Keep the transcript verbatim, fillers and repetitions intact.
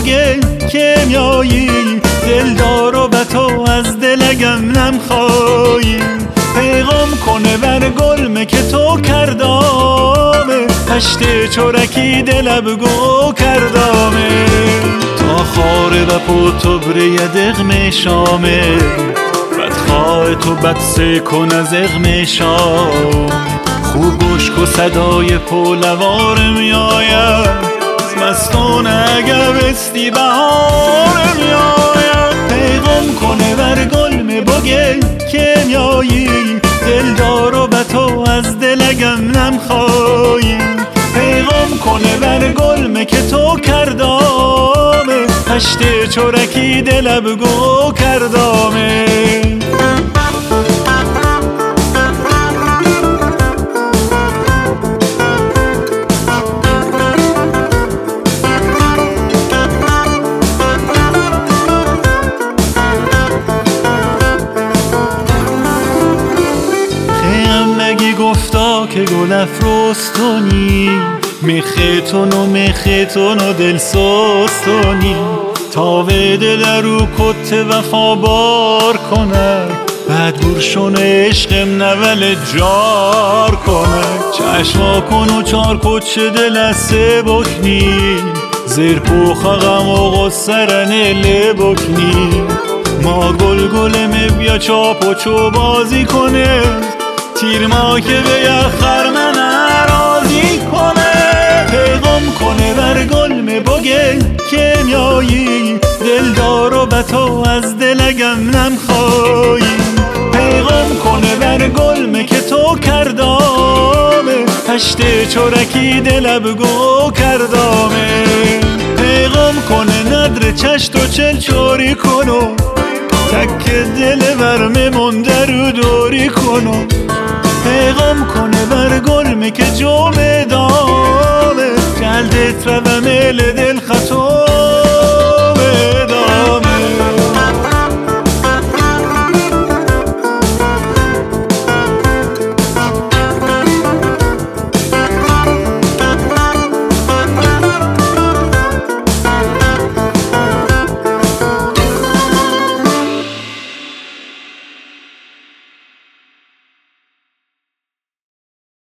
بگه کیمیایی، دلدار و به تو از دلگم نمخوایی. پیغام کنه بر گلمه که تو کردامه، هشت چورکی دلب گو کردامه. تا خاره و پوتبره یدغم شامه، بدخواه تو بدسه کن از اغم شام. خوب گوش کو صدای پولوار میآید، مستون اگه بستی بهار میآید. پیغام کنه بر گلمه بگه کیمیایی، دلدار و به تو از دلگم نمخوایی. پیغام کنه بر گلمه که تو کردامه، هشت چورکی دلب گو کردامه. گفتا که گل افروستونی، میخیتون و میخیتون و دل سوستونی. تا به دل رو کت وفا بار کنه، بعد برشون عشقم نول جار کنه. چشما کن و چار کچ دل از سه بکنی، زیر پوخ غم و غصرنه لی بکنی. ما گل گلمه بیا چاپ و چو بازی کنه، تیر ما که به یخر من راضی کنه. پیغام کنه بر گلمه بگه کیمیایی، دلدار و به تو از دلگم نمخوایی. پیغام کنه بر گلمه که تو کردامه، هشت چورکی دلب گو کردامه. پیغام کنه ندر چشت و چل چوری کنو، تک دل برمه منده رو دوری کنو. پیغام کنه بر گلمه که جومه